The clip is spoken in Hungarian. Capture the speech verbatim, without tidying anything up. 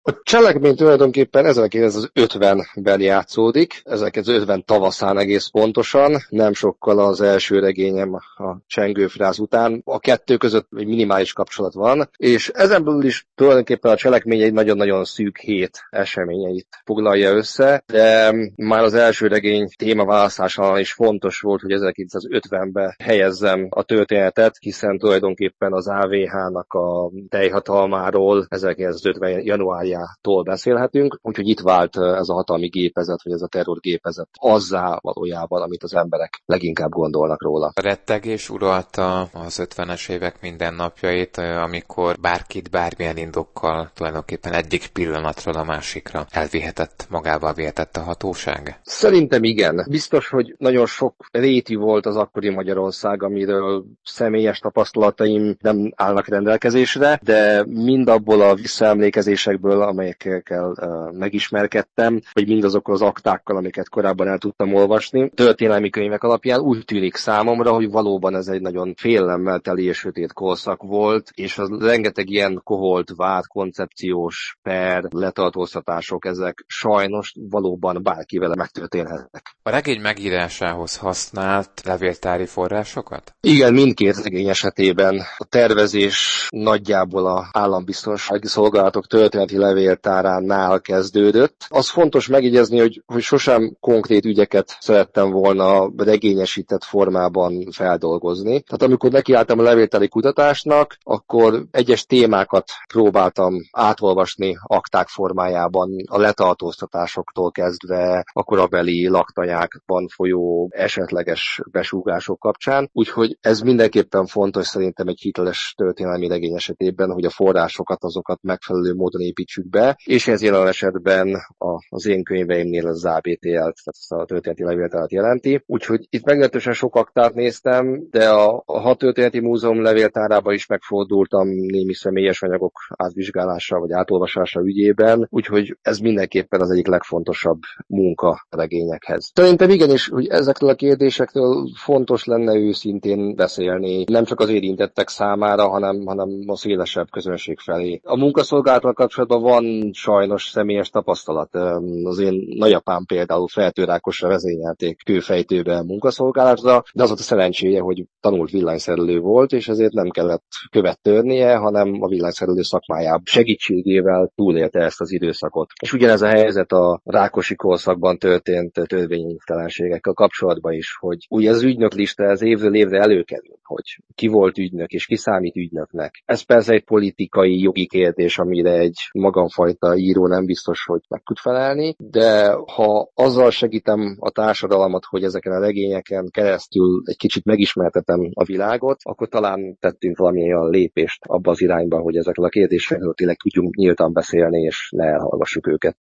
A cselekmény tulajdonképpen ezerkilencszázötvenben játszódik, ezerkilencszázötven tavaszán egész pontosan, nem sokkal az első regényem a Csengőfrász után. A kettő között egy minimális kapcsolat van, és ezen belül is tulajdonképpen a cselekmény egy nagyon-nagyon szűk hét eseményeit foglalja össze, de már az első regény témaválasztásánál is fontos volt, hogy ezerkilencszázötvenbe helyezzem a történetet, hiszen tulajdonképpen az á vé há-nak a teljhatalmáról ezerkilencszázötven januárjától beszélhetünk, úgyhogy itt vált ez a hatalmi gépezet, vagy ez a terrorgépezet azzá valójában, amit az emberek leginkább gondolnak róla. A rettegés uralta az ötvenes évek mindennapjait, amikor bárkit bármilyen indokkal tulajdonképpen egyik pillanatról a másikra elvihetett, magával vihetett a hatóság? Szerintem igen. Biztos, hogy nagyon sok réti volt az akkori Magyarország, amiről személyes tapasztalataim nem állnak rendelkezésre, de mind abból a visszaemlékezésekből, amelyekkel uh, megismerkedtem, vagy mindazokról az aktákkal, amiket korábban el tudtam olvasni, történelmi könyvek alapján úgy tűnik számomra, hogy valóban ez egy nagyon félelemmel teli és sötét korszak volt, és az rengeteg ilyen koholt, vád, koncepciós per, letartóztatások, ezek sajnos valóban bárkivel megtörténhetnek. A regény megírásához használt levéltári forrásokat? Igen, mindkét regény esetében a tervezés nagyjából a állambiztonsági szolgálatok történeti levéltáránál kezdődött. Az fontos megjegyezni, hogy, hogy sosem konkrét ügyeket szerettem volna regényesített formában feldolgozni. Tehát amikor nekiálltam a levéltári kutatásnak, akkor egyes témákat próbáltam átolvasni akták formájában, a letartóztatásoktól kezdve a korabeli laktanyákban folyó esetleges besúgások kapcsán. Úgyhogy ez mindenképpen fontos szerintem egy hiteles történelmi regény esetében, hogy a forrásokat azokat megfelelő módon építsük be, és ez jelen esetben a, az én könyveimnél az á bé té el-t, tehát a történeti levéltárat jelenti. Úgyhogy itt meglehetősen sok aktát néztem, de a, a Hat Történeti Múzeum levéltárába is megfordultam némi személyes anyagok átvizsgálása vagy átolvasása ügyében, úgyhogy ez mindenképpen az egyik legfontosabb munka a regényekhez. Szerintem igenis, hogy ezekről a kérdésekről fontos lenne őszintén beszélni, nem csak az érintettek számára, hanem, hanem a szélesebb közönség felé. A munkaszolgálattal kapcsolatban van sajnos személyes tapasztalat. Az én nagyapám például Fertőrákosra vezényelték kőfejtőbe munkaszolgálatra, de az volt a szerencséje, hogy tanult villanyszerelő volt, és ezért nem kellett követ törnie, hanem a villanyszerelő szakmájából segítségével túlélte ezt az időszakot. És ugyanez a helyzet a Rákosi korszakban történt törvénytelenségekkel kapcsolatban is, hogy ugye az ügynöklista ez évről évre előkerül, hogy ki volt ügynök és ki számít ügynöknek. Ez persze egy politikai, jogi kérdés, amire egy magamfajta író nem biztos, hogy meg tud felelni, de ha azzal segítem a társadalmat, hogy ezeken a regényeken keresztül egy kicsit megismertetem a világot, akkor talán tettünk valamilyen lépést abba az irányba, hogy ezekről a kérdésekről tényleg tudjunk nyíltan beszélni, és ne elhallgassuk őket.